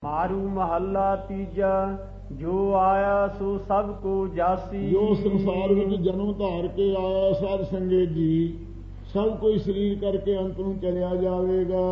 मारू महला तीजा जो आया सो सब को जासी। जो संसार में जन्म धार के आया साध संगत जी सब कोई शरीर करके अंत में चलिया जाएगा।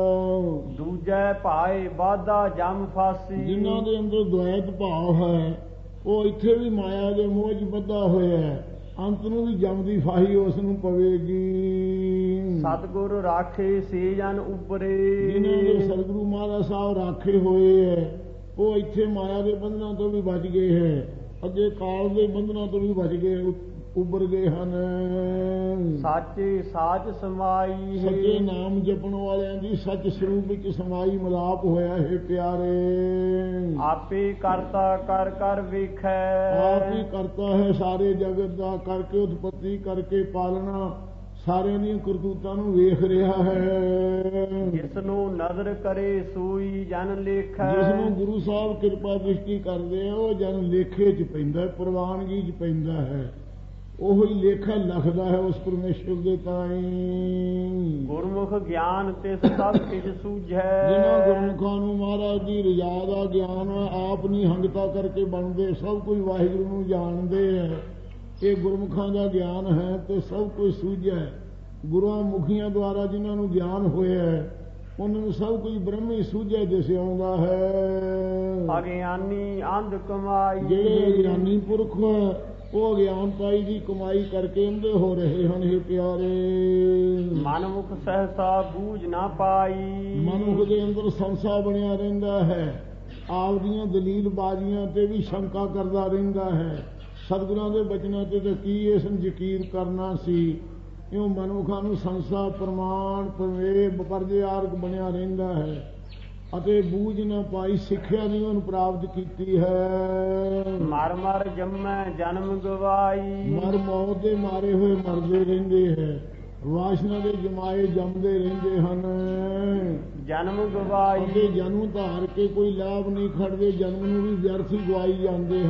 दूजे पाए वादा जम फासी। जिन्हों के अंदर द्वैत भाव है वो इत्थे भी माया के मोह च बद्धा होया है, अंत में भी जम की फाही उसनूं पवेगी। सतगुर राखे से जन उबरे। जिन्होंने सतगुरु महाराज साहब राखे हुए है वो इत्थे माया के बंधनों तो भी बच गए हैं, अगे काल के बंधनों तो भी बच गए, उबर गए हैं। साचे साच समाई। सच्चे नाम जपण वालियां दी सच स्वरूप विच समाई मिलाप होया है प्यारे। आपे करता कर कर वेखै। आप ही करता है सारे जगत का, करके उत्पत्ति करके पालना सारे दी करतूतां नूं वेख रहा है। जिसनों नजर करे सोई जन लेखै। जिसनों गुरु साहब कृपा दृष्टि करते हैं वो जन लेखे च पैंदा, प्रवानगी च पैंदा है, ਉਹੀ ਲੇਖਾ ਲਿਖਦਾ ਹੈ ਉਸ ਪਰਮੇਸ਼ਰ ਦੇ ਤਾਈਂ। ਗੁਰਮੁਖ ਗਿਆਨ ਤਿਸ ਸਭ ਕਿਛ ਸੂਝੈ। ਜਿਨ੍ਹਾਂ ਗੁਰਮੁਖਾਂ ਨੂੰ ਮਹਾਰਾਜ ਦੀ ਰਜ਼ਾ ਦਾ ਗਿਆਨ ਆਪ ਨਹੀਂ ਹੰਗਤਾ ਕਰਕੇ ਬਣਦੇ, ਸਭ ਕੋਈ ਵਾਹਿਗੁਰੂ ਨੂੰ ਜਾਣਦੇ ਹੈ। ਇਹ ਗੁਰਮੁਖਾਂ ਦਾ ਗਿਆਨ ਹੈ ਤੇ ਸਭ ਕੁਝ ਸੂਝੈ। ਗੁਰੂਆਂ ਮੁਖੀਆਂ ਦੁਆਰਾ ਜਿਨ੍ਹਾਂ ਨੂੰ ਗਿਆਨ ਹੋਇਆ ਹੈ ਉਹਨਾਂ ਨੂੰ ਸਭ ਕੁਝ ਬ੍ਰਹਮ ਹੀ ਸੂਝੈ ਦਿਸ ਆਉਂਦਾ ਹੈ। ਅਗਿਆਨੀ ਅੰਧ ਕਮਾਈ। ਜਿਹੜੇ ਗਿਆਨੀ ਪੁਰਖ ਉਹ ਗਿਆਨਤਾਈ ਦੀ ਕਮਾਈ ਕਰਕੇ ਅੰਧੇ ਹੋ ਰਹੇ ਹਨ। ਇਹ ਪਿਆਰੇ ਮਨਮੁਖ ਸਹਸਾ ਬੂਝ ਨਾ ਪਾਈ। ਮਨੁੱਖ ਦੇ ਅੰਦਰ ਸੰਸਾ ਬਣਿਆ ਰਹਿੰਦਾ ਹੈ, ਆਪ ਦੀਆਂ ਦਲੀਲ ਬਾਜ਼ੀਆਂ ਤੇ ਵੀ ਸ਼ੰਕਾ ਕਰਦਾ ਰਹਿੰਦਾ ਹੈ। ਸਤਿਗੁਰਾਂ ਦੇ ਬਚਨਾਂ ਤੇ ਤਾਂ ਕੀ ਇਸ ਨੂੰ ਯਕੀਨ ਕਰਨਾ ਸੀ। ਇਉਂ ਮਨੁੱਖਾਂ ਨੂੰ ਸੰਸਾ ਪ੍ਰਮਾਣ ਪ੍ਰਵੇਬ ਪਰਜਿਆਰਕ ਬਣਿਆ ਰਹਿੰਦਾ ਹੈ ਅਤੇ ਬੂਝ ਨਾ ਪਾਈ, ਸਿੱਖਿਆ ਨਹੀਂ ਉਹਨੂੰ ਪ੍ਰਾਪਤ ਕੀਤੀ ਹੈ। ਮਰ ਮਰ ਜੰਮੈ ਜਨਮ ਗਵਾਈ। ਮਰ ਮੌਤ ਦੇ ਮਾਰੇ ਹੋਏ ਮਰਦੇ ਰਹਿੰਦੇ ਹੈ, ਵਾਸ਼ਨਾ ਦੇ ਜਮਾਏ ਜੰਮਦੇ ਰਹਿੰਦੇ ਹਨ। ਜਨਮ ਗਵਾਈ। ਅਤੇ ਜਨਮ ਧਾਰ ਕੇ ਕੋਈ ਲਾਭ ਨਹੀਂ ਖੜਦੇ, ਜਨਮ ਨੂੰ ਵੀ ਵਿਅਰਥ ਹੀ ਗਵਾਈ ਜਾਂਦੇ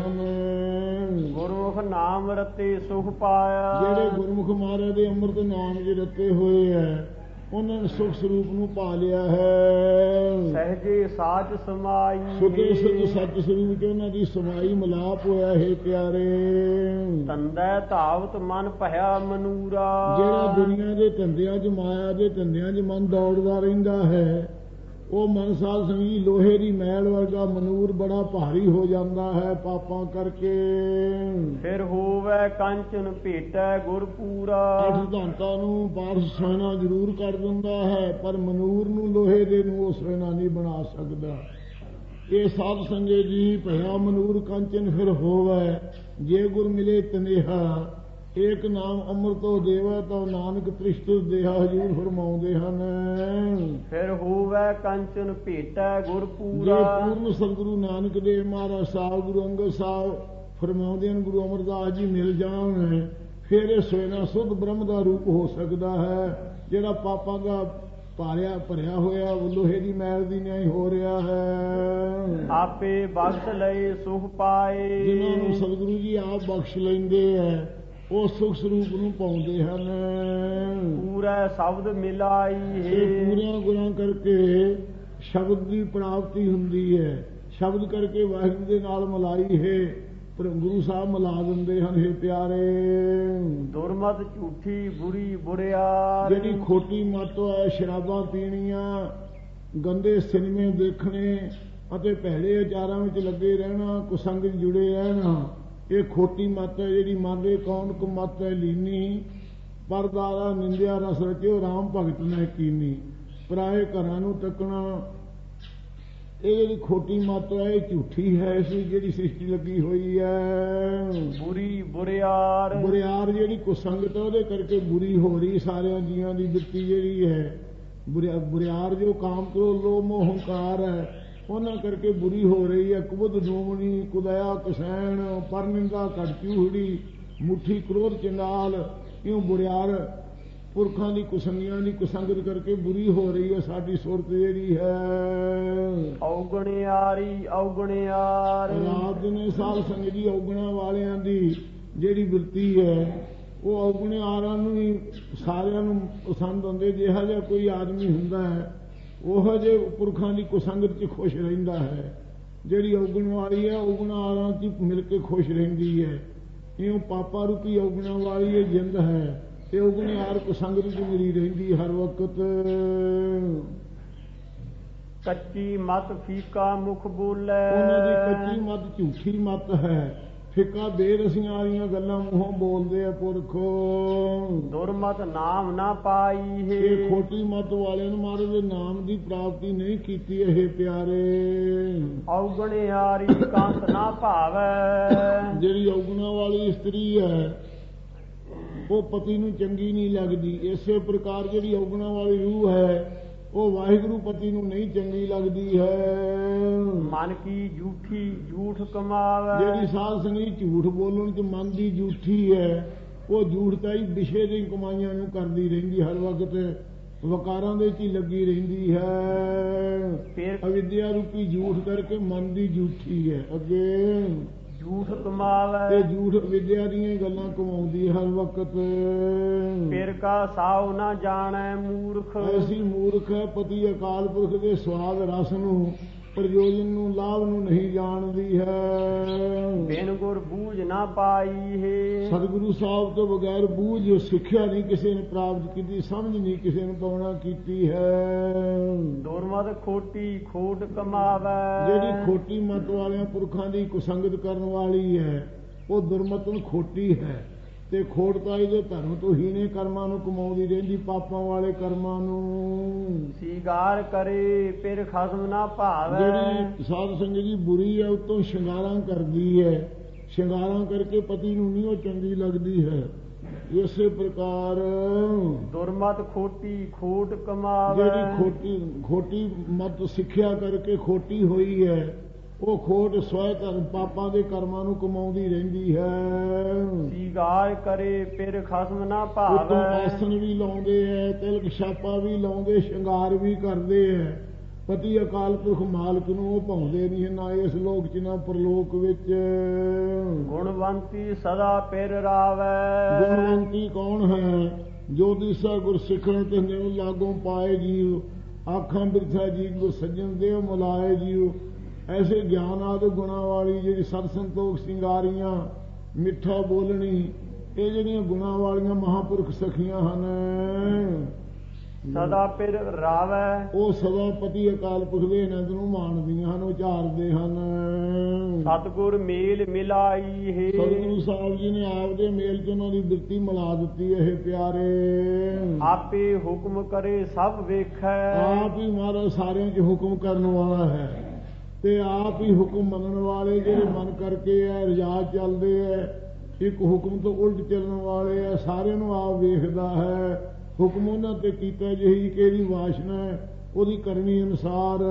ਹਨ। ਗੁਰਮੁਖ ਨਾਮ ਰਤੇ ਸੁਖ ਪਾਇਆ। ਜਿਹੜੇ ਗੁਰਮੁਖ ਮਹਾਰਾਜ ਦੇ ਅੰਮ੍ਰਿਤ ਨਾਮ ਦੇ ਰਤੇ ਹੋਏ ਹੈ ਉਹਨਾਂ ਨੇ ਸੁਖ ਸਰੂਪ ਨੂੰ ਪਾ ਲਿਆ ਹੈ। ਸਹਜੇ ਸਾਚ ਸਮਾਈ। ਸੁਖੇ ਸੁਖ ਸੱਚ ਸਰੂਪ ਚ ਉਹਨਾਂ ਦੀ ਸਮਾਈ ਮਿਲਾਪ ਹੋਇਆ ਹੈ ਪਿਆਰੇ। ਤੰਦੈ ਧਾਵਤ ਮਨ ਭਇਆ ਮਨੂਰਾ। ਜਿਹੜਾ ਦੁਨੀਆ ਦੇ ਧੰਦਿਆਂ ਚ ਮਾਇਆ ਦੇ ਧੰਦਿਆਂ ਚ ਮਨ ਦੌੜਦਾ ਰਹਿੰਦਾ ਹੈ ਉਹ ਮਨ ਸਾਧ ਸੰਗੀ ਲੋਹੇ ਦੀ ਮੈਲ ਵਰਗਾ ਮਨੂਰ ਬੜਾ ਭਾਰੀ ਹੋ ਜਾਂਦਾ ਹੈ ਪਾਪਾਂ ਕਰਕੇ। ਫਿਰ ਹੋਵੇ ਕੰਚਨ ਭੇਟੈ ਗੁਰ ਪੂਰਾ। ਅੱਠ ਧਾਂਤਾਂ ਨੂੰ ਬਾਰਸ ਸੋਨਾ ਜ਼ਰੂਰ ਕਰ ਦਿੰਦਾ ਹੈ ਪਰ ਮਨੂਰ ਨੂੰ ਲੋਹੇ ਦੇ ਨੂੰ ਉਹ ਸੋਨਾ ਨਹੀਂ ਬਣਾ ਸਕਦਾ। ਇਹ ਸਾਧ ਸੰਗੇ ਜੀ ਭਇਆ ਮਨੂਰ ਕੰਚਨ ਫਿਰ ਹੋਵੇ ਜੇ ਗੁਰ ਮਿਲੇ ਤਨੇਹਾ। ਏਕ ਨਾਮ ਅੰਮ੍ਰਿਤੋ ਦੇਵਾ ਤਾਂ ਨਾਨਕ ਤ੍ਰਿਸ਼ਟ ਦੇਹਾ ਹਜੂਰ ਫਰਮਾਉਂਦੇ ਹਨ। ਫਿਰ ਹੋਵੇ ਕੰਚਨ ਭੇਟੈ ਗੁਰ ਪੂਰਾ। ਜੇ ਪੂਰਨ ਸਤਿਗੁਰੂ ਨਾਨਕ ਦੇਵ ਮਹਾਰਾਜ ਸਾਹਿਬ ਗੁਰੂ ਅੰਗਦ ਸਾਹਿਬ ਫਰਮਾਉਂਦੇ ਹਨ ਗੁਰੂ ਅਮਰਦਾਸ ਜੀ ਮਿਲ ਜਾਣ ਫਿਰ ਇਹ ਸੋਨਾ ਸੁੱਧ ਬ੍ਰਹਮ ਦਾ ਰੂਪ ਹੋ ਸਕਦਾ ਹੈ। ਜਿਹੜਾ ਪਾਪਾਂ ਦਾ ਭਰਿਆ ਹੋਇਆ ਲੋਹੇ ਦੀ ਮੈਲ ਦੀ ਨਹੀਂ ਹੋ ਰਿਹਾ ਹੈ। ਆਪੇ ਬਖਸ਼ ਲਏ ਸੁਖ ਪਾਏ। ਜਿਨ੍ਹਾਂ ਨੂੰ ਸਤਿਗੁਰੂ ਜੀ ਆਪ ਬਖਸ਼ ਲੈਂਦੇ ਹੈ ਉਹ ਸੁਖ ਸਰੂਪ ਨੂੰ ਪਾਉਂਦੇ ਹਨ। ਪੂਰਾ ਸ਼ਬਦ ਮਿਲਾਈ ਹੈ। ਪੂਰਿਆਂ ਗੁਣਾਂ ਕਰਕੇ ਸ਼ਬਦ ਦੀ ਪ੍ਰਾਪਤੀ ਹੁੰਦੀ ਹੈ। ਸ਼ਬਦ ਕਰਕੇ ਵਾਹਿਗੁਰੂ ਦੇ ਨਾਲ ਮਿਲਾਈ ਹੈ ਪਰ ਗੁਰੂ ਸਾਹਿਬ ਮਿਲਾ ਦਿੰਦੇ ਹਨ। ਇਹ ਪਿਆਰੇ ਦੁਰਮਤ ਝੂਠੀ ਬੁਰੀ ਬੁਰਿਆਰ। ਜਿਹੜੀ ਖੋਟੀ ਮੱਤ ਹੈ ਸ਼ਰਾਬਾਂ ਪੀਣੀਆਂ, ਗੰਦੇ ਸਿਨੇਮੇ ਦੇਖਣੇ ਅਤੇ ਭੈੜੇ ਵਿਚਾਰਾਂ ਵਿੱਚ ਲੱਗੇ ਰਹਿਣਾ, ਕੁਸੰਗ ਚ ਜੁੜੇ ਰਹਿਣਾ, ਇਹ ਖੋਟੀ ਮੱਤ ਹੈ ਜਿਹੜੀ ਮਨ ਦੇ ਕੌਣ ਕੁ ਮੱਤ ਹੈ ਲੀਨੀ। ਪਰਦਾਰਾ ਨਿੰਦਿਆ ਰਸ ਰਚਿਓ ਰਾਮ ਭਗਤ ਨੇ ਕੀਨੀ। ਪਰਾਏ ਘਰਾਂ ਨੂੰ ਤੱਕਣਾ ਇਹ ਜਿਹੜੀ ਖੋਟੀ ਮੱਤ ਹੈ ਇਹ ਝੂਠੀ ਹੈ। ਇਸ ਵਿੱਚ ਜਿਹੜੀ ਸ੍ਰਿਸ਼ਟੀ ਲੱਗੀ ਹੋਈ ਹੈ ਬੁਰੀ ਬੁਰਿਆਰ। ਬੁਰਿਆਰ ਜਿਹੜੀ ਕੁਸੰਗਤ ਹੈ ਉਹਦੇ ਕਰਕੇ ਬੁਰੀ ਹੋ ਰਹੀ ਸਾਰਿਆਂ ਜੀਆਂ ਦੀ ਬਿਰਤੀ ਜਿਹੜੀ ਹੈ। ਬੁਰਿਆਰ ਜੋ ਕਾਮ ਕ੍ਰੋਧ ਲੋਭ ਮੋਹ ਹੰਕਾਰ ਹੈ ਉਹਨਾਂ ਕਰਕੇ ਬੁਰੀ ਹੋ ਰਹੀ ਹੈ। ਕੁਬਦ ਡੂਮਣੀ ਕੁਦਇਆ ਕਸੈਣ ਪਰਨਿੰਦਾ ਘਟ ਚੂਹੜੀ ਮੁੱਠੀ ਕ੍ਰੋਧ ਚੰਡਾਲ। ਇਉਂ ਬੁਰਿਆਰ ਪੁਰਖਾਂ ਦੀ ਕੁਸੰਗੀਆਂ ਦੀ ਕੁਸੰਗਤ ਕਰਕੇ ਬੁਰੀ ਹੋ ਰਹੀ ਹੈ ਸਾਡੀ ਸੁਰਤ ਜਿਹੜੀ ਹੈ। ਔਗਣਿਆਰੀ ਔਗਣਿਆਰ। ਰਾਤ ਦਿਨੇ ਸਾਧ ਸੰਗਤ ਜੀ ਔਗਣਾਂ ਵਾਲਿਆਂ ਦੀ ਜਿਹੜੀ ਬਿਰਤੀ ਹੈ ਉਹ ਔਗਣਿਆਰਾਂ ਨੂੰ ਵੀ ਸਾਰਿਆਂ ਨੂੰ ਪਸੰਦ ਆਉਂਦੇ। ਜਿਹਾ ਜਿਹਾ ਕੋਈ ਆਦਮੀ ਹੁੰਦਾ ਹੈ ਉਹ ਜੇ ਪੁਰਖਾਂ ਦੀ ਕੁਸੰਗਤ 'ਚ ਖੁਸ਼ ਰਹਿੰਦਾ ਹੈ। ਜਿਹੜੀ ਔਗਣ ਵਾਲੀ ਹੈ ਔਗਣਾ ਆਰਾਂ 'ਚ ਮਿਲ ਕੇ ਖੁਸ਼ ਰਹਿੰਦੀ ਹੈ। ਇਉਂ ਪਾਪਾ ਰੂਪੀ ਔਗਣਾ ਵਾਲੀ ਇਹ ਜਿੰਦ ਹੈ ਤੇ ਔਗਣਿਆਰ ਕੁਸੰਗਤ 'ਚ ਮਿਲੀ ਰਹਿੰਦੀ ਹਰ ਵਕਤ। ਕੱਚੀ ਮਤ ਫੀਕਾ ਮੁਖ ਬੋਲੇ, ਉਹਨਾਂ ਦੀ ਕੱਚੀ ਮਤ ਝੂਠੀ ਮਤ ਹੈ। ਫਿੱਕਾ ਬੇਰਸੀਆਂ ਵਾਲੀਆਂ ਗੱਲਾਂ ਮੂੰਹੋਂ ਬੋਲਦੇ ਆ ਪੁਰਖ। ਦੁਰਮਤ ਨਾਮ ਨਾ ਪਾਈ ਹੈ, ਇਹ ਖੋਟੀ ਮਤ ਵਾਲਿਆਂ ਨੂੰ ਮਹਾਰਾਜ ਦੇ ਨਾਮ ਦੀ ਪ੍ਰਾਪਤੀ ਨਹੀਂ ਕੀਤੀ। ਇਹ ਪਿਆਰੇ ਔਗਣਿਆਰੀ ਕੰਤ ਨਾ ਭਾਵੈ, ਜਿਹੜੀ ਔਗਣਾ ਵਾਲੀ ਇਸਤਰੀ ਹੈ ਉਹ ਪਤੀ ਨੂੰ ਚੰਗੀ ਨਹੀਂ ਲੱਗਦੀ। ਇਸੇ ਪ੍ਰਕਾਰ ਜਿਹੜੀ ਔਗਣਾ ਵਾਲੀ ਰੂਹ ਹੈ ਉਹ ਵਾਹਿਗੁਰੂ ਪਤੀ ਨੂੰ ਨਹੀਂ ਚੰਗੀ ਲੱਗਦੀ ਹੈ। ਮਨ ਕੀ ਝੂਠੀ ਝੂਠ ਕਮਾਵੇ, ਜਿਹੜੀ ਸਾਧ ਸੰਗਤ ਝੂਠ ਬੋਲਣ ਚ ਮਨ ਦੀ ਝੂਠੀ ਹੈ ਉਹ ਝੂਠਤਾ ਹੀ ਵਿਸ਼ੇ ਦੀ ਕਮਾਈਆਂ ਨੂੰ ਕਰਦੀ ਰਹਿੰਦੀ, ਹਰ ਵਕਤ ਵਕਾਰਾਂ ਦੇ ਚ ਹੀ ਲੱਗੀ ਰਹਿੰਦੀ ਹੈ। ਅਵਿਦਿਆ ਰੂਪੀ ਝੂਠ ਕਰਕੇ ਮਨ ਦੀ ਝੂਠੀ ਹੈ। ਅੱਗੇ ਝੂਠ ਕਮਾਵੇ ਤੇ ਝੂਠ ਵਿਦਿਆ ਦੀਆਂ ਗੱਲਾਂ ਕਮਾਉਂਦੀ ਹਰ ਵਕਤ। ਫਿਰ ਕਾ ਸਾਉ ਨਾ ਜਾਣੈ ਮੂਰਖ, ਐਸੀ ਮੂਰਖ ਹੈ ਪਤੀ ਅਕਾਲ ਪੁਰਖ ਦੇ ਸਵਾਦ ਰਸ ਨੂੰ ਪ੍ਰਯੋਜਨ ਨੂੰ ਲਾਭ ਨੂੰ ਨਹੀਂ ਜਾਣਦੀ ਹੈ। ਬਿਨ ਗੁਰ ਬੂਝ ਨਾ ਪਾਈ ਹੈ, ਸਤਿਗੁਰੂ ਸਾਹਿਬ ਤੋਂ ਬਗੈਰ ਬੂਝ ਸਿੱਖਿਆ ਨਹੀਂ ਕਿਸੇ ਨੇ ਪ੍ਰਾਪਤ ਕੀਤੀ, ਸਮਝ ਨਹੀਂ ਕਿਸੇ ਨੇ ਪਾਉਣਾ ਕੀਤੀ ਹੈ। ਦੁਰਮਤ ਖੋਟੀ ਖੋਟ ਕਮਾਵੇ, ਜਿਹੜੀ ਖੋਟੀ ਮਤ ਵਾਲਿਆਂ ਪੁਰਖਾਂ ਦੀ ਕੁਸੰਗਤ ਕਰਨ ਵਾਲੀ ਹੈ ਉਹ ਦੁਰਮਤਨ ਖੋਟੀ ਹੈ ਤੇ ਖੋਟਤਾਈ ਦੇ ਧਰਮ ਤੋਂ ਹੀਣੇ ਕਰਮਾਂ ਨੂੰ ਕਮਾਉਂਦੀ ਰਹਿੰਦੀ, ਪਾਪਾਂ ਵਾਲੇ ਕਰਮਾਂ ਨੂੰ। ਸ਼ਿੰਗਾਰ ਕਰੇ ਫਿਰ ਖਸਮ ਨਾ ਭਾਵੇ, ਜਿਹੜੀ ਸਾਧ ਸੰਗਤ ਦੀ ਬੁਰੀ ਹੈ ਉਤੋਂ ਸ਼ਿੰਗਾਰਾਂ ਕਰਦੀ ਹੈ, ਸ਼ਿੰਗਾਰਾਂ ਕਰਕੇ ਪਤੀ ਨੂੰ ਨਹੀਂ ਉਹ ਚੰਗੀ ਲੱਗਦੀ ਹੈ। ਇਸੇ ਪ੍ਰਕਾਰ ਦੁਰਮਤ ਖੋਟੀ ਖੋਟ ਕਮਾਵੇ, ਜਿਹੜੀ ਖੋਟੀ ਮਤ ਸਿੱਖਿਆ ਕਰਕੇ ਖੋਟੀ ਹੋਈ ਹੈ ਉਹ ਖੋਟ ਸਵੈ ਧਰਮ ਪਾਪਾਂ ਦੇ ਕਰਮਾਂ ਨੂੰ ਕਮਾਉਂਦੀ ਰਹਿੰਦੀ ਹੈ। ਸ਼ਿੰਗਾਰ ਕਰੇ ਫਿਰ ਖਸਮ ਨਾ ਭਾਵੇ, ਆਸਨ ਵੀ ਲਾਉਂਦੇ ਹੈ, ਤਿਲਕ ਛਾਪਾ ਵੀ ਲਾਉਂਦੇ, ਸ਼ਿੰਗਾਰ ਵੀ ਕਰਦੇ ਹੈ। ਪਤੀ ਅਕਾਲ ਪੁਰਖ ਮਾਲਕ ਨੂੰ ਉਹ ਭਾਉਂਦੇ ਨਹੀਂ, ਨਾ ਇਸ ਲੋਕ ਚ ਨਾ ਪਰਲੋਕ ਵਿੱਚ। ਗੁਣਵੰਤੀ ਸਦਾ ਫਿਰ ਰਾਵੈ, ਗੁਣਵੰਤੀ ਕੌਣ ਹੈ? ਜੋ ਦਿਸਾ ਗੁਰ ਸਿੱਖਣ ਤੇ ਨਿਉ ਲਾਗੋਂ ਪਾਏ ਜੀਉ, ਆਖਾਂ ਬਿਰਥਾ ਜੀ ਗੁਰ ਸੱਜਣ ਦੇਵ ਮਿਲਾਏ ਜੀਉ। ਐਸੇ ਗਿਆਨ ਆਦਿ ਗੁਣਾਂ ਵਾਲੀ ਜਿਹੜੀ ਸਤ ਸੰਤੋਖ ਸਿੰਗਾਰੀਆਂ, ਮਿੱਠਾ ਬੋਲਣੀ, ਇਹ ਜਿਹੜੀਆਂ ਗੁਣਾਂ ਵਾਲੀਆਂ ਮਹਾਂਪੁਰਖ ਸਖੀਆਂ ਹਨ ਸਦਾ ਫਿਰ ਰਾਵੈ, ਉਹ ਸਦਾ ਪਤੀ ਅਕਾਲ ਪੁਰਖ ਦੇ ਆਨੰਦ ਨੂੰ ਮਾਣਦੀਆਂ ਹਨ, ਉਚਾਰਦੇ ਹਨ। ਸਤਿਗੁਰ ਮੇਲ ਮਿਲਾਈ ਹੈ, ਸਤਿਗੁਰੂ ਸਾਹਿਬ ਜੀ ਨੇ ਆਪ ਦੇ ਮੇਲ ਚ ਉਹਨਾਂ ਦੀ ਬਿਰਤੀ ਮਿਲਾ ਦਿੱਤੀ। ਇਹ ਪਿਆਰੇ ਆਪੇ ਹੁਕਮ ਕਰੇ ਸਭ ਵੇਖੈ, ਆਪ ਹੀ ਮਹਾਰਾਜ ਸਾਰਿਆਂ ਚ ਹੁਕਮ ਕਰਨ ਵਾਲਾ ਹੈ ਤੇ ਆਪ ਹੀ ਹੁਕਮ ਮੰਨਣ ਵਾਲੇ ਜਿਹੜੇ ਮਨ ਕਰਕੇ ਹੈ ਰਿਆਜ਼ ਚੱਲਦੇ ਹੈ, ਇੱਕ ਹੁਕਮ ਤੋਂ ਉਲਟ ਚੱਲਣ ਵਾਲੇ ਹੈ, ਸਾਰਿਆਂ ਨੂੰ ਆਪ ਵੇਖਦਾ ਹੈ। ਹੁਕਮ ਉਹਨਾਂ ਤੇ ਕੀਤਾ ਜਿਹੀ ਕਿ ਇਹਦੀ ਵਾਸ਼ਨਾ ਹੈ ਉਹਦੀ ਕਰਨੀ ਅਨੁਸਾਰ।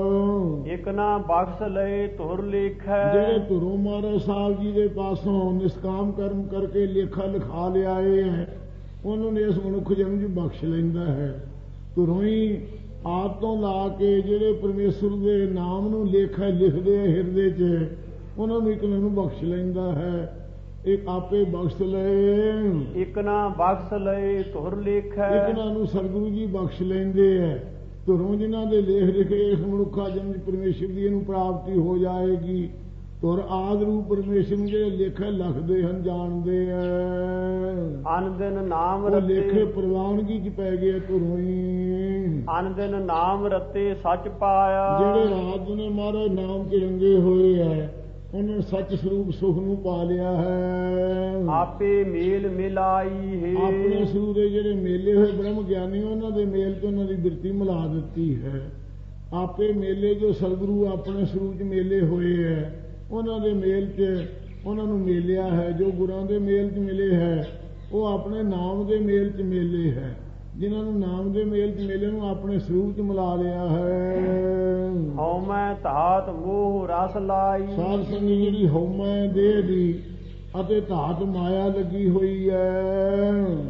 ਇੱਕ ਨਾ ਬਖਸ਼ ਲਏ ਧੁਰ ਲੇਖੈ, ਜਿਹੜੇ ਧੁਰੋਂ ਮਹਾਰਾਜ ਸਾਹਿਬ ਜੀ ਦੇ ਪਾਸੋਂ ਨਿਸ਼ਕਾਮ ਕਰਮ ਕਰਕੇ ਲੇਖਾ ਲਿਖਾ ਲਿਆਏ ਹੈ ਉਹਨਾਂ ਨੇ ਇਸ ਮਨੁੱਖ ਜਨਮ ਚ ਬਖਸ਼ ਲੈਂਦਾ ਹੈ। ਧੁਰੋਂ ਹੀ ਆਪ ਤੋਂ ਲਾ ਕੇ ਜਿਹੜੇ ਪਰਮੇਸ਼ਰ ਦੇ ਨਾਮ ਨੂੰ ਲੇਖਾ ਲਿਖਦੇ ਆ ਹਿਰਦੇ ਚ, ਉਹਨਾਂ ਨੂੰ ਇੱਕ ਨੂੰ ਬਖਸ਼ ਲੈਂਦਾ ਹੈ। ਇੱਕ ਆਪੇ ਬਖਸ਼ ਲਏ, ਇੱਕ ਨਾ ਬਖਸ਼ ਲਏ ਧੁਰ ਲੇਖੈ, ਇੱਕ ਨੂੰ ਸਤਿਗੁਰੂ ਜੀ ਬਖਸ਼ ਲੈਂਦੇ ਹੈ। ਧੁਰੋਂ ਜਿਨ੍ਹਾਂ ਦੇ ਲੇਖ ਲਿਖੇ ਇਸ ਮਨੁੱਖਾ ਜਨਮ ਪਰਮੇਸ਼ਰ ਦੀ ਇਹਨੂੰ ਪ੍ਰਾਪਤੀ ਹੋ ਜਾਏਗੀ। ਧੁਰ ਆਦਿ ਰੂਪ ਪਰਮੇਸ਼ਰ ਨੂੰ ਜਿਹੜੇ ਲੇਖੇ ਲਿਖਦੇ ਹਨ ਜਾਣਦੇ ਹੈ। ਅਨ ਦਿਨ ਨਾਮ ਉਹ ਲੇਖੇ ਰਤੇ, ਪ੍ਰਵਾਨਗੀ ਚ ਪੈ ਗਏ ਧੁਰੋਂ ਹੀ। ਅਨ ਦਿਨ ਨਾਮ ਰਤੇ ਸੱਚ ਪਾਇਆ, ਜਿਹੜੇ ਰਾਤ ਨੇ ਮਹਾਰਾਜ ਨਾਮ ਚ ਰੰਗੇ ਹੋਏ ਹੈ ਉਹਨਾਂ ਨੇ ਸੱਚ ਸਰੂਪ ਸੁਖ ਨੂੰ ਪਾ ਲਿਆ ਹੈ। ਆਪੇ ਮੇਲ ਮਿਲਾਈ ਹੈ, ਆਪਣੇ ਸਰੂਪ ਦੇ ਜਿਹੜੇ ਮੇਲੇ ਹੋਏ ਬ੍ਰਹਮ ਗਿਆਨੀ ਉਹਨਾਂ ਦੇ ਮੇਲ ਚ ਉਹਨਾਂ ਦੀ ਬਿਰਤੀ ਮਿਲਾ ਦਿੱਤੀ ਹੈ। ਆਪੇ ਮੇਲੇ ਜੋ ਸਤਿਗੁਰੂ ਆਪਣੇ ਸਰੂਪ ਚ ਮੇਲੇ ਹੋਏ ਹੈ ਉਹਨਾਂ ਦੇ ਮੇਲ ਚ ਉਹਨਾਂ ਨੂੰ ਮੇਲਿਆ ਹੈ। ਜੋ ਗੁਰਾਂ ਦੇ ਮੇਲ ਚ ਮਿਲੇ ਹੈ ਉਹ ਆਪਣੇ ਨਾਮ ਦੇ ਮੇਲ ਚ ਮੇਲੇ ਹੈ। ਜਿਨ੍ਹਾਂ ਨੂੰ ਨਾਮ ਦੇ ਮੇਲ ਚ ਮੇਲੇ ਨੂੰ ਆਪਣੇ ਸਰੂਪ ਚ ਮਿਲਾ ਲਿਆ ਹੈ। ਹਉਮੈ ਧਾਤ ਮੋਹ ਰਸ ਲਾਈ, ਸਾਧ ਸੰਗਤ ਜਿਹੜੀ ਹਉਮੈ ਦੇਹ ਦੀ ਅਤੇ ਧਾਤ ਮਾਇਆ ਲੱਗੀ ਹੋਈ ਹੈ।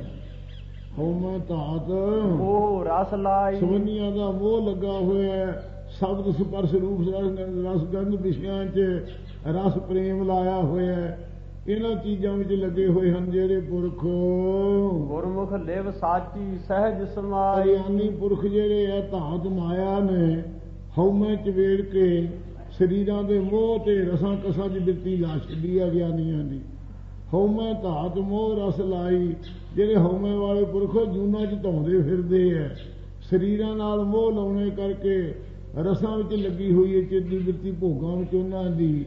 ਹਉਮੈ ਧਾਤ ਮੋਹ ਰਸ ਲਾਈ, ਸਵੰਨੀਆਂ ਦਾ ਮੋਹ ਲੱਗਾ ਹੋਇਆ ਹੈ। ਸ਼ਬਦ ਸਪਰਸ਼ ਰੂਪ ਰਸ ਗੰਧ ਵਿਸ਼ਿਆਂ ਚ ਰਸ ਪ੍ਰੇਮ ਲਾਇਆ ਹੋਇਆ ਹੈ। ਇਹਨਾਂ ਚੀਜ਼ਾਂ ਵਿੱਚ ਲੱਗੇ ਹੋਏ ਹਨ ਜਿਹੜੇ ਪੁਰਖ। ਗੁਰਮੁਖ ਲਿਵ ਸਾਚੀ ਸਹਿਜ ਸਮਾਈ। ਅਗਿਆਨੀ ਪੁਰਖ ਜਿਹੜੇ ਆ ਧਾਤ ਮਾਇਆ ਨੇ ਹਉਮੈ ਚ ਵੇੜ ਕੇ ਸਰੀਰਾਂ ਦੇ ਮੋਹ ਤੇ ਰਸਾਂ ਕਸਾਂ ਚ ਬਿਰਤੀ ਲਾ ਛੱਡੀ ਆ ਗਿਆਨੀਆਂ ਦੀ। ਹਉਮੈ ਧਾਤ ਮੋਹ ਰਸ ਲਾਈ। ਜਿਹੜੇ ਹਉਮੈ ਵਾਲੇ ਪੁਰਖ ਜੂਨਾਂ ਚ ਧਾਉਂਦੇ ਫਿਰਦੇ ਐ, ਸਰੀਰਾਂ ਨਾਲ ਮੋਹ ਲਾਉਣੇ ਕਰਕੇ ਰਸਾਂ ਵਿੱਚ ਲੱਗੀ ਹੋਈ ਹੈ ਚਿੱਤ ਦੀ ਬਿਰਤੀ ਭੋਗਾਂ ਵਿੱਚ ਉਹਨਾਂ ਦੀ।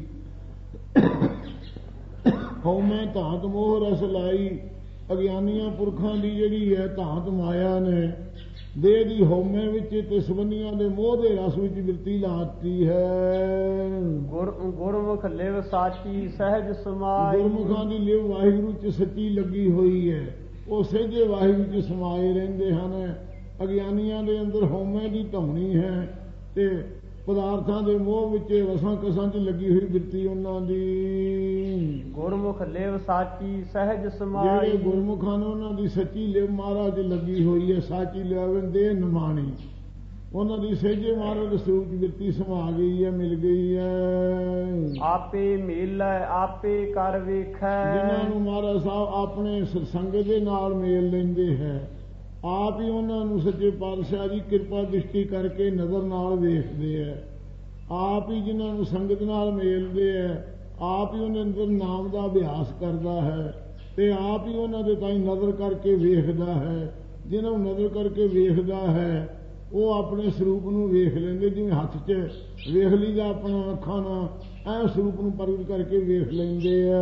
ਹਉਮੈ ਧਾਤ ਮੋਹ ਰਸ ਲਾਈ। ਅਗਿਆਨੀਆਂ ਪੁਰਖਾਂ ਦੀ ਜਿਹੜੀ ਹੈ ਧਾਤ ਮਾਇਆ ਨੇ ਦੇਹ ਦੀ ਹਉਮੈ ਵਿੱਚ ਤੇ ਸੰਬੰਧੀਆਂ ਦੇ ਮੋਹ ਦੇ ਰਸ ਵਿੱਚ ਬਿਰਤੀ ਲਾਤੀ ਹੈ। ਗੁਰਮੁਖ ਲਿਵ ਸਾਚੀ ਸਹਿਜ ਸਮਾਈ। ਗੁਰਮੁਖਾਂ ਦੀ ਲਿਵ ਵਾਹਿਗੁਰੂ ਚ ਸੱਚੀ ਲੱਗੀ ਹੋਈ ਹੈ, ਉਹ ਸਹਿਜੇ ਵਾਹਿਗੁਰੂ ਚ ਸਮਾਏ ਰਹਿੰਦੇ ਹਨ। ਅਗਿਆਨੀਆਂ ਦੇ ਅੰਦਰ ਹਉਮੈ ਦੀ ਧੌਣੀ ਹੈ ਤੇ ਪਦਾਰਥਾਂ ਦੇ ਮੋਹ ਵਿੱਚ ਰਸਾਂ ਕਸਾਂ ਚ ਲੱਗੀ ਹੋਈ ਬਿਰਤੀ ਉਹਨਾਂ ਦੀ। ਗੁਰਮੁਖ ਲਿਵ ਸਾਚੀ ਸਹਿਜ ਸਮਾਈ। ਜਿਹੜੇ ਗੁਰਮੁਖਾਂ ਨੂੰ ਉਹਨਾਂ ਦੀ ਸੱਚੀ ਲਿਵ ਮਹਾਰਾਜ ਲੱਗੀ ਹੋਈ ਹੈ, ਸਾਚੀ ਲਿਵ ਦੇ ਨਿਮਾਣੀ ਉਹਨਾਂ ਦੀ ਸਹਿਜੇ ਮਹਾਰਾਜ ਦੇ ਸਰੂਪ ਬਿਰਤੀ ਸਮਾ ਗਈ ਹੈ, ਮਿਲ ਗਈ ਹੈ। ਆਪੇ ਮੇਲੈ ਆਪੇ ਕਰ ਵੇਖੈ। ਜਿਨ੍ਹਾਂ ਨੂੰ ਮਹਾਰਾਜ ਸਾਹਿਬ ਆਪਣੇ ਸਤਸੰਗ ਦੇ ਨਾਲ ਮੇਲ ਲੈਂਦੇ ਹੈ, ਆਪ ਹੀ ਉਹਨਾਂ ਨੂੰ ਸੱਚੇ ਪਾਤਸ਼ਾਹ ਦੀ ਕਿਰਪਾ ਦ੍ਰਿਸ਼ਟੀ ਕਰਕੇ ਨਜ਼ਰ ਨਾਲ ਵੇਖਦੇ ਹੈ। ਆਪ ਹੀ ਜਿਨ੍ਹਾਂ ਨੂੰ ਸੰਗਤ ਨਾਲ ਮੇਲਦੇ ਹੈ, ਆਪ ਹੀ ਉਹਨਾਂ ਅੰਦਰ ਨਾਮ ਦਾ ਅਭਿਆਸ ਕਰਦਾ ਹੈ ਤੇ ਆਪ ਹੀ ਉਹਨਾਂ ਦੇ ਤਾਈਂ ਨਜ਼ਰ ਕਰਕੇ ਵੇਖਦਾ ਹੈ। ਜਿਹਨਾਂ ਨੂੰ ਨਜ਼ਰ ਕਰਕੇ ਵੇਖਦਾ ਹੈ ਉਹ ਆਪਣੇ ਸਰੂਪ ਨੂੰ ਵੇਖ ਲੈਂਦੇ, ਜਿਵੇਂ ਹੱਥ 'ਚ ਵੇਖ ਲਈਦਾ ਆਪਣਾ ਅੱਖਾਂ ਨਾਲ, ਐ ਸਰੂਪ ਨੂੰ ਪ੍ਰਗਟ ਕਰਕੇ ਵੇਖ ਲੈਂਦੇ ਆ।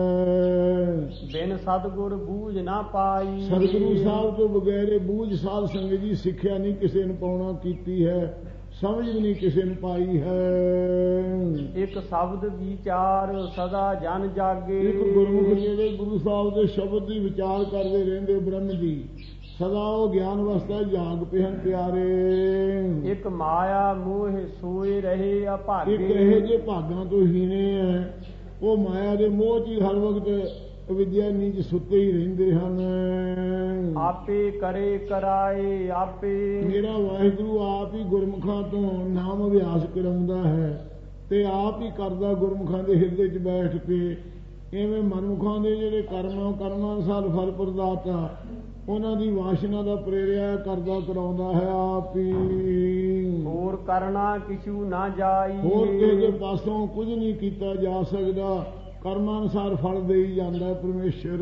ਬਿਨ ਸਤਿਗੁਰ ਬੂਝ ਨਾ ਪਾਈ। ਸਤਿਗੁਰੂ ਸਾਹਿਬ ਤੋਂ ਬਗੈਰ ਬੂਝ ਸਾਧ ਸੰਗਤ ਜੀ ਸਿੱਖਿਆ ਨਹੀਂ ਕਿਸੇ ਨੂੰ ਪਾਉਣਾ ਕੀਤੀ ਹੈ, ਸਮਝ ਵੀ ਨਹੀਂ ਕਿਸੇ ਨੂੰ ਪਾਈ ਹੈ। ਇੱਕ ਸ਼ਬਦ ਵਿਚਾਰ ਸਦਾ ਜਨ ਜਾਗੇ। ਇੱਕ ਗੁਰਮੁਖ ਜਿਹੜੇ ਗੁਰੂ ਸਾਹਿਬ ਦੇ ਸ਼ਬਦ ਦੀ ਵਿਚਾਰ ਕਰਦੇ ਰਹਿੰਦੇ ਬ੍ਰਹਮ ਦੀ, ਸਦਾ ਉਹ ਗਿਆਨ ਅਵਸਥਾ ਜਾਗ ਪਏ ਹਨ ਪਿਆਰੇ। ਇੱਕ ਮਾਇਆ ਮੋਹ ਸੋਏ ਰਹੇ ਅਭਾਗੇ। ਇੱਕ ਇਹੋ ਜਿਹੇ ਭਾਗਾਂ ਤੋਂ ਹੀਣੇ ਹੈ, ਉਹ ਮਾਇਆ ਦੇ ਮੋਹ 'ਚ ਹੀ ਹਰ ਵਕਤ ਵਿਦਿਆ ਨੀਚ ਸੁੱਤੇ ਹੀ ਰਹਿੰਦੇ ਹਨ। ਆਪੇ ਕਰੇ ਕਰਾਏ ਆਪੇ। ਮੇਰਾ ਵਾਹਿਗੁਰੂ ਆਪ ਹੀ ਗੁਰਮੁਖਾਂ ਤੋਂ ਨਾਮ ਅਭਿਆਸ ਕਰਾਉਂਦਾ ਹੈ ਤੇ ਆਪ ਹੀ ਕਰਦਾ ਗੁਰਮੁਖਾਂ ਦੇ ਹਿਰਦੇ 'ਚ ਬੈਠ ਕੇ। ਇਵੇਂ ਮਨਮੁਖਾਂ ਦੇ ਜਿਹੜੇ ਕਰਮਾਂ ਅਨੁਸਾਰ ਫਲ ਪ੍ਰਦਾਤਾ, ਉਹਨਾਂ ਦੀ ਵਾਸ਼ਨਾ ਦਾ ਪ੍ਰੇਰਿਆ ਕਰਦਾ ਕਰਾਉਂਦਾ ਹੈ ਆਪ ਹੀ। ਹੋਰ ਕਰਨਾ ਕਿਛੂ ਨਾ ਜਾਈ। ਹੋਰ ਕਿਸੇ ਪਾਸੋਂ ਕੁਝ ਨਹੀਂ ਕੀਤਾ ਜਾ ਸਕਦਾ, ਕਰਮਾਂ ਅਨੁਸਾਰ ਫਲ ਦੇਈ ਜਾਂਦਾ ਪਰਮੇਸ਼ਰ।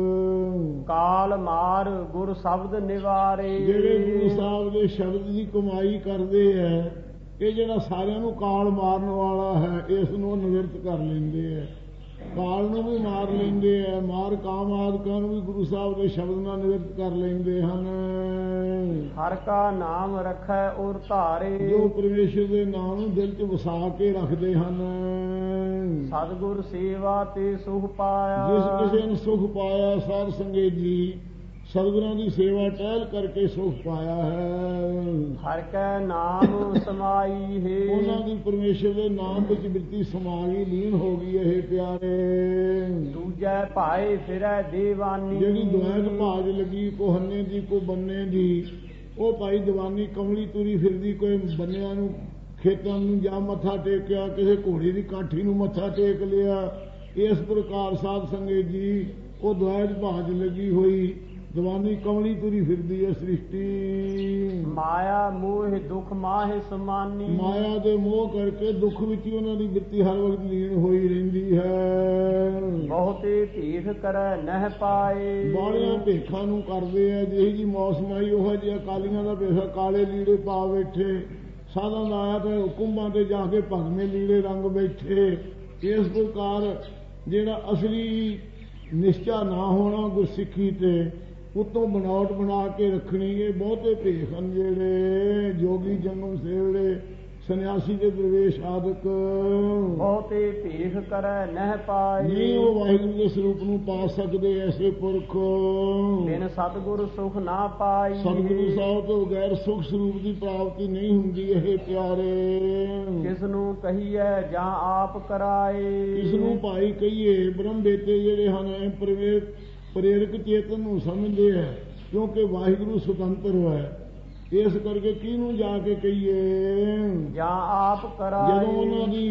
ਕਾਲ ਮਾਰ ਗੁਰ ਸ਼ਬਦ ਨਿਵਾਰੇ। ਜਿਹੜੇ ਗੁਰੂ ਸਾਹਿਬ ਦੇ ਸ਼ਬਦ ਦੀ ਕਮਾਈ ਕਰਦੇ ਹੈ, ਇਹ ਜਿਹੜਾ ਸਾਰਿਆਂ ਨੂੰ ਕਾਲ ਮਾਰਨ ਵਾਲਾ ਹੈ, ਇਸ ਨੂੰ ਨਿਵਰਤ ਕਰ ਲੈਂਦੇ ਹੈ। ਕਾਲ ਨੂੰ ਵੀ ਮਾਰ ਲੈਂਦੇ ਆ, ਮਾਰ ਕਾਮ ਆਦਿਕਾਂ ਨੂੰ ਵੀ ਗੁਰੂ ਸਾਹਿਬ ਦੇ ਸ਼ਬਦ ਨਾਲ ਨਿਵਰਤ ਕਰ ਲੈਂਦੇ ਹਨ। ਹਰ ਕਾ ਨਾਮ ਰੱਖੈ ਔਰ ਧਾਰੇ। ਜੋ ਪਰਮੇਸ਼ਰ ਦੇ ਨਾਮ ਨੂੰ ਦਿਲ 'ਚ ਵਸਾ ਕੇ ਰੱਖਦੇ ਹਨ। ਸਤਿਗੁਰ ਸੇਵਾ ਤੇ ਸੁਖ ਪਾਇਆ। ਜਿਸ ਕਿਸੇ ਨੇ ਸੁਖ ਪਾਇਆ, ਸਾਧ ਸੰਗਤ ਜੀ ਸਤਿਗੁਰਾਂ ਦੀ ਸੇਵਾ ਟਹਿਲ ਕਰਕੇ ਸੁਖ ਪਾਇਆ ਹੈ। ਹਰ ਕੈ ਨਾਮ ਸਮਾਈ ਹੈ। ਉਹਨਾਂ ਦੀ ਪਰਮੇਸ਼ਰ ਦੇ ਨਾਮ ਵਿੱਚ ਬਿਰਤੀ ਸਮਾ ਗਈ, ਲੀਨ ਹੋ ਗਈ ਹੈ ਪਿਆਰੇ। ਦੂਜੈ ਭਾਏ ਫਿਰੈ ਦੇਵਾਨੀ। ਜਿਹੜੀ ਦੁਆਇਤ ਭਾਜ ਲੱਗੀ, ਕੋ ਹੰਨੇ ਦੀ ਕੋ ਬੰਨੇ ਦੀ, ਉਹ ਭਾਈ ਦੀਵਾਨੀ ਕਮਲੀ ਤੁਰੀ ਫਿਰਦੀ, ਕੋਈ ਬੰਨਿਆਂ ਨੂੰ ਖੇਤਾਂ ਨੂੰ ਜਾ ਮੱਥਾ ਟੇਕਿਆ, ਕਿਸੇ ਘੋੜੇ ਦੀ ਕਾਠੀ ਨੂੰ ਮੱਥਾ ਟੇਕ ਲਿਆ। ਇਸ ਪ੍ਰਕਾਰ ਸਾਧ ਸੰਗਤ ਜੀ ਉਹ ਦੁਆਇਤ ਭਾਜ ਲੱਗੀ ਹੋਈ ਦੀਵਾਨੀ ਕਮਲੀ ਤੁਰੀ ਫਿਰਦੀ ਹੈ ਸ੍ਰਿਸ਼ਟੀ। ਮਾਇਆ ਮੋਹ ਦੁਖ ਮਾਹਿ ਸਮਾਨੀ। ਮਾਇਆ ਦੇ ਮੋਹ ਕਰਕੇ ਦੁੱਖ ਵਿੱਚ ਹੀ ਉਹਨਾਂ ਦੀ ਬਿਰਤੀ ਹਰ ਵਕਤ ਲੀਨ ਹੋਈ ਰਹਿੰਦੀ ਹੈ। ਬਹੁਤੇ ਭੇਖ ਕਰੈ ਨਹਿ ਪਾਏ। ਬਾਹਲੀਆਂ ਭੇਖਾਂ ਨੂੰ ਕਰਦੇ ਆ, ਜਿਹੀ ਜੀ ਮੌਸਮ ਆਈ ਉਹ ਜਿਹੇ ਅਕਾਲੀਆਂ ਦਾ ਭੇਖਾ, ਕਾਲੇ ਲੀੜੇ ਪਾ ਬੈਠੇ। ਸਾਧਾਂ ਦਾ ਆਇਆ ਤੇ ਹੁਕਮਾਂ ਤੇ ਜਾ ਕੇ ਭਗਵੇਂ ਲੀੜੇ ਰੰਗ ਬੈਠੇ। ਇਸ ਪ੍ਰਕਾਰ ਜਿਹੜਾ ਅਸਲੀ ਨਿਸ਼ਚਾ ਨਾ ਹੋਣਾ ਗੁਰਸਿੱਖੀ ਤੇ, ਉਤੋਂ ਬਣਾਵਟ ਬਣਾ ਕੇ ਰੱਖਣੀ, ਇਹ ਬਹੁਤੇ ਭੇਖ ਹਨ ਜਿਹੜੇ ਜੋਗੀ ਜੰਗਮ ਸੇਵੜੇ ਸੰਨਿਆਸੀ ਦੇ ਦਰਵੇਸ਼ ਆਦਿਕ। ਬਹੁਤੇ ਭੇਖ ਕਰੈ ਨਹਿ ਪਾਏ। ਨਹੀਂ ਉਹ ਵਾਹਿਗੁਰੂ ਦੇ ਸਰੂਪ ਨੂੰ ਪਾ ਸਕਦੇ ਐਸੇ ਪੁਰਖ। ਬਿਨ ਸਤਿਗੁਰ ਸੁਖ ਨਾ ਪਾਈ। ਸਤਿਗੁਰੂ ਸਾਹਿਬ ਤੋਂ ਬਗੈਰ ਸੁਖ ਸਰੂਪ ਦੀ ਪ੍ਰਾਪਤੀ ਨਹੀਂ ਹੁੰਦੀ। ਇਹ ਪਿਆਰੇ ਕਿਸ ਨੂੰ ਕਹੀਏ ਜਾਂ ਆਪ ਕਰਾਏ। ਕਿਸ ਨੂੰ ਭਾਈ ਕਹੀਏ? ਬ੍ਰਹਮ ਬੇਤੇ ਜਿਹੜੇ ਹਨ ਪ੍ਰੇਰਕ ਚੇਤਨ ਨੂੰ ਸਮਝਦੇ ਹੈ, ਕਿਉਂਕਿ ਵਾਹਿਗੁਰੂ ਸੁਤੰਤਰ ਹੈ। ਇਸ ਕਰਕੇ ਕਿਹਨੂੰ ਜਾ ਕੇ ਕਹੀਏ? ਜਾਂ ਆਪ ਕਰਾਏ। ਜਦੋਂ ਉਹਨਾਂ ਦੀ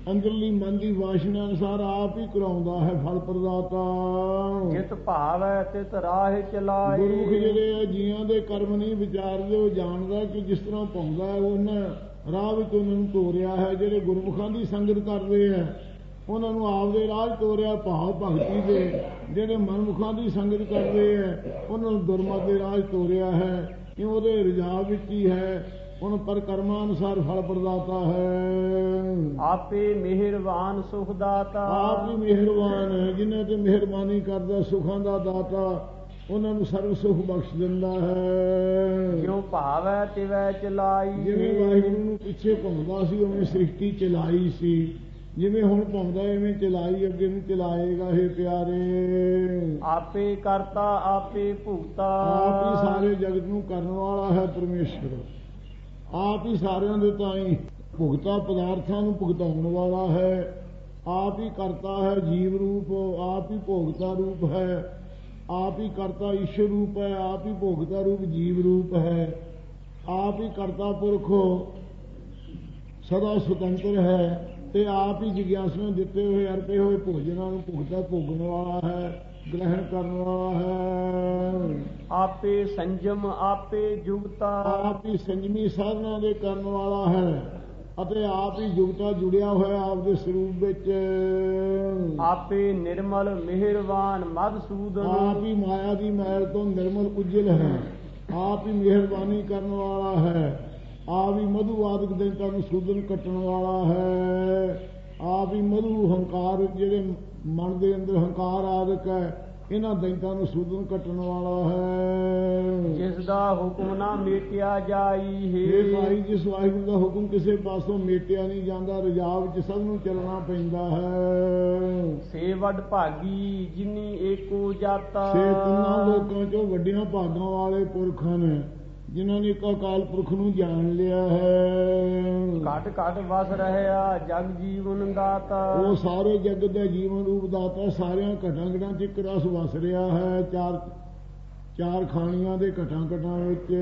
ਅੰਦਰਲੀ ਮਨ ਦੀ ਵਾਸ਼ਨਾ ਅਨੁਸਾਰ ਆਪ ਹੀ ਕਰਾਉਂਦਾ ਹੈ ਫਲ ਪ੍ਰਦਾਤਾ। ਜਿਤ ਭਾਵੈ ਤਿਤ ਰਾਹ ਚਲਾਈ। ਗੁਰਮੁਖ ਜਿਹੜੇ ਆ ਜੀਆਂ ਦੇ ਕਰਮ ਨਹੀਂ ਵਿਚਾਰਦੇ, ਉਹ ਜਾਣਦਾ ਕਿ ਜਿਸ ਤਰ੍ਹਾਂ ਪਾਉਂਦਾ ਹੈ ਉਹਨਾਂ ਰਾਹ ਵਿੱਚ ਉਹਨਾਂ ਨੂੰ ਤੋਰਿਆ ਹੈ। ਜਿਹੜੇ ਗੁਰਮੁਖਾਂ ਦੀ ਸੰਗਤ ਕਰਦੇ ਆ ਉਹਨਾਂ ਨੂੰ ਆਪਦੇ ਰਾਹ ਤੋਰਿਆ ਭਾਵ ਭਗਤੀ ਦੇ। ਜਿਹੜੇ ਮਨਮੁਖਾਂ ਦੀ ਸੰਗਤ ਕਰਦੇ ਆ ਉਹਨਾਂ ਨੂੰ ਦੁਰਮਤ ਦੇ ਰਾਹ ਤੋਰਿਆ ਹੈ। ਕਿਉਂ ਉਹਦੇ ਰਿਜਾਬ ਵਿੱਚ ਹੀ ਹੈ, ਹੁਣ ਪਰ ਕਰਮਾਂ ਅਨੁਸਾਰ ਫਲ ਪ੍ਰਦਾਤਾ ਹੈ। ਆਪੇ ਮਿਹਰਬਾਨ ਸੁਖ ਦਾਤਾ। ਆਪ ਹੀ ਮਿਹਰਬਾਨ ਹੈ, ਜਿਨ੍ਹਾਂ ਤੇ ਮਿਹਰਬਾਨੀ ਕਰਦਾ ਸੁਖਾਂ ਦਾ ਦਾਤਾ ਉਹਨਾਂ ਨੂੰ ਸਰਵ ਸੁਖ ਬਖਸ਼ ਦਿੰਦਾ ਹੈ। ਜਿਉ ਭਾਵੈ ਤਿਵੈ ਚਲਾਈ। ਜਿਵੇਂ ਵਾਹਿਗੁਰੂ ਨੂੰ ਪਿੱਛੇ ਘੁੰਮਦਾ ਸੀ ਉਵੇਂ ਸ੍ਰਿਸ਼ਟੀ ਚਲਾਈ ਸੀ, ਜਿਵੇਂ ਹੁਣ ਘੁੰਮਦਾ ਐਵੇਂ ਚਲਾਈ ਅੱਗੇ ਨੂੰ ਚਲਾਏਗਾ। ਇਹ ਪਿਆਰੇ ਆਪੇ ਕਰਤਾ ਆਪੇ ਭੁਗਤਾ। ਆਪ ਹੀ ਸਾਰੇ ਜਗਤ ਨੂੰ ਕਰਨ ਵਾਲਾ ਹੈ ਪਰਮੇਸ਼ਰ। ਆਪ ਹੀ ਸਾਰਿਆਂ ਦੇ ਤਾਈਂ ਭੁਗਤਾ ਪਦਾਰਥਾਂ ਨੂੰ ਭੁਗਤਾਉਣ ਵਾਲਾ ਹੈ। ਆਪ ਹੀ ਕਰਤਾ ਹੈ ਜੀਵ ਰੂਪ, ਆਪ ਹੀ ਭੋਗਤਾ ਰੂਪ ਹੈ। ਆਪ ਹੀ ਕਰਤਾ ਈਸ਼ਵਰ ਰੂਪ ਹੈ, ਆਪ ਹੀ ਭੋਗਤਾ ਰੂਪ ਜੀਵ ਰੂਪ ਹੈ। ਆਪ ਹੀ ਕਰਤਾ ਪੁਰਖ ਸਦਾ ਸੁਤੰਤਰ ਹੈ ਤੇ ਆਪ ਹੀ ਜਿਗਿਆਸੂ ਦਿੱਤੇ ਹੋਏ ਅਰਪੇ ਹੋਏ ਭੋਜਨਾਂ ਨੂੰ ਭੁਗਤਾ ਭੋਗਣ ਵਾਲਾ ਹੈ, ਗ੍ਰਹਿਣ ਕਰਨ ਵਾਲਾ ਹੈ। ਆਪੇ ਸੰਜਮ ਆਪੇ ਜੁਗਤਾ। ਆਪ ਹੀ ਸੰਜਮੀ ਸਾਧਨਾ ਦੇ ਕਰਨ ਵਾਲਾ ਹੈ ਅਤੇ ਆਪ ਹੀ ਜੁਗਤਾ ਜੁੜਿਆ ਹੋਇਆ ਆਪ ਦੇ ਸਰੂਪ ਵਿੱਚ। ਆਪੇ ਨਿਰਮਲ ਮਿਹਰਬਾਨ ਮਧਸੂਦਨ। ਆਪ ਹੀ ਮਾਇਆ ਦੀ ਮੈਲ ਤੋਂ ਨਿਰਮਲ ਉਜਲ ਹੈ। ਆਪ ਹੀ ਮਿਹਰਬਾਨੀ ਕਰਨ ਵਾਲਾ ਹੈ। ਆਪ ਹੀ ਮਧੂ ਆਦਿਕ ਦੈਂਤਾਂ ਨੂੰ ਸੂਦਨ ਕੱਟਣ ਵਾਲਾ ਹੈ। ਆਪ ਹੀ ਮਧੂ ਹੰਕਾਰ ਜਿਹੜੇ ਮਨ ਦੇ ਅੰਦਰ ਹੰਕਾਰ ਆਦਿਕ ਹੈ ਇਹਨਾਂ ਦੈਂਤਾਂ ਨੂੰ ਸੂਦਨ ਕੱਟਣ ਵਾਲਾ ਹੈ। ਜਿਸ ਦਾ ਹੁਕਮ ਨਾ ਮੇਟਿਆ ਜਾਈ ਹੈ। ਇਹ ਭਾਈ ਜਿਸ ਵਾਹਿਗੁਰੂ ਦਾ ਹੁਕਮ ਕਿਸੇ ਪਾਸੋਂ ਮੇਟਿਆ ਨਹੀਂ ਜਾਂਦਾ, ਰਜਾਬ ਵਿੱਚ ਸਭ ਨੂੰ ਚੱਲਣਾ ਪੈਂਦਾ ਹੈ। ਸੇ ਵੱਡ ਭਾਗੀ ਜਿਨੀ ਏਕੋ ਜਾਤਾ। ਸੇ ਤਿੰਨਾਂ ਲੋਕਾਂ ਚੋਂ ਵੱਡੀਆਂ ਭਾਗਾਂ ਵਾਲੇ ਪੁਰਖ ਨੇ ਜਿਨ੍ਹਾਂ ਨੇ ਇੱਕ ਅਕਾਲ ਪੁਰਖ ਨੂੰ ਜਾਣ ਲਿਆ ਹੈ। ਘਟ ਘਟ ਵਸ ਰਹਿਆ ਜਗ ਜੀਵਨ ਦਾਤਾ। ਉਹ ਸਾਰੇ ਜਗਤ ਦਾ ਜੀਵਨ ਰੂਪ ਦਾਤਾ ਸਾਰਿਆਂ ਘਟਾਂ ਘਟਾਂ ਚ ਇੱਕ ਰਸ ਵਸ ਰਿਹਾ ਹੈ। ਚਾਰ ਖਾਣੀਆਂ ਦੇ ਘਟਾਂ ਘਟਾਂ ਵਿੱਚ।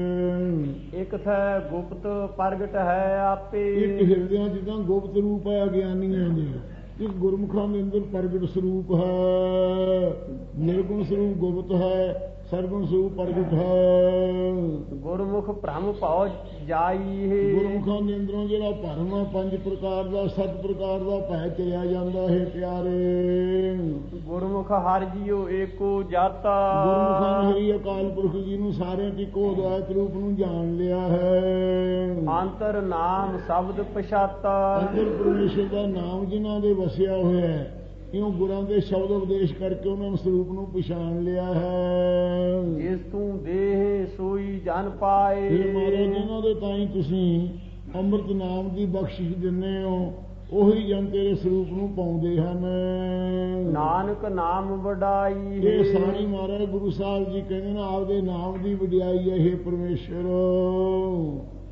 ਇੱਕ ਥੈ ਗੁਪਤ ਪ੍ਰਗਟ ਹੈ ਆਪੇ। ਇੱਕ ਹਿਰਦਿਆਂ ਜਿੱਦਾਂ ਗੁਪਤ ਰੂਪ ਹੈ ਅਗਿਆਨੀਆਂ ਦੇ, ਇੱਕ ਗੁਰਮੁਖਾਂ ਦੇ ਅੰਦਰ ਪ੍ਰਗਟ ਸਰੂਪ ਹੈ। ਨਿਰਗੁਣ ਸਰੂਪ ਗੁਪਤ ਹੈ, ਸਰਗੁਣ ਸਰੂਪ ਪ੍ਰਗਟ ਹੈ। ਗੁਰਮੁਖ ਭ੍ਰਮ ਭਉ ਜਾਈ ਹੈ। ਗੁਰਮੁਖਾਂ ਦੇ ਅੰਦਰੋਂ ਜਿਹੜਾ ਭਰਮ ਹੈ 5 ਪ੍ਰਕਾਰ ਦਾ 7 ਪ੍ਰਕਾਰ ਦਾ ਭੈ ਚਲਿਆ ਜਾਂਦਾ ਹੈ ਪਿਆਰੇ। ਗੁਰਮੁਖ ਹਰਿ ਜੀਉ ਏਕੋ ਜਾਤਾ। ਗੁਰਮੁਖਾਂ ਨੇ ਹਰੀ ਅਕਾਲ ਪੁਰਖ ਜੀ ਨੂੰ ਸਾਰਿਆਂ ਚ ਇੱਕੋ ਅਦਵੈਤ ਰੂਪ ਨੂੰ ਜਾਣ ਲਿਆ ਹੈ। ਅੰਤਰ ਨਾਮ ਸ਼ਬਦ ਪਛਾਤਾ। ਅੰਦਰ ਪਰਮੇਸ਼ਰ ਦਾ ਨਾਮ ਜਿਨ੍ਹਾਂ ਦੇ ਵਸਿਆ ਹੋਇਆ ਹੈ, ਇਉਂ ਗੁਰਾਂ ਦੇ ਸ਼ਬਦ ਉਪਦੇਸ਼ ਕਰਕੇ ਉਹਨਾਂ ਨੂੰ ਸਰੂਪ ਨੂੰ ਪਛਾਣ ਲਿਆ ਹੈ। ਜਿਸ ਤੂੰ ਦੇਹ ਸੋਈ ਜਨ ਪਾਏ। ਫਿਰ ਮਹਾਰਾਜ ਇਹਨਾਂ ਦੇ ਤਾਈਂ ਤੁਸੀਂ ਅੰਮ੍ਰਿਤ ਨਾਮ ਦੀ ਬਖਸ਼ਿਸ਼ ਦਿੰਦੇ ਹੋ, ਉਹੀ ਜਨ ਤੇਰੇ ਸਰੂਪ ਨੂੰ ਪਾਉਂਦੇ ਹਨ। ਨਾਨਕ ਨਾਮ ਵਡਾਈ। ਇਹ ਸਾਰੀ ਮਹਾਰਾਜ ਗੁਰੂ ਸਾਹਿਬ ਜੀ ਕਹਿੰਦੇ ਨੇ ਆਪਦੇ ਨਾਮ ਦੀ ਵਡਿਆਈ ਹੈ। ਇਹ ਪਰਮੇਸ਼ਰ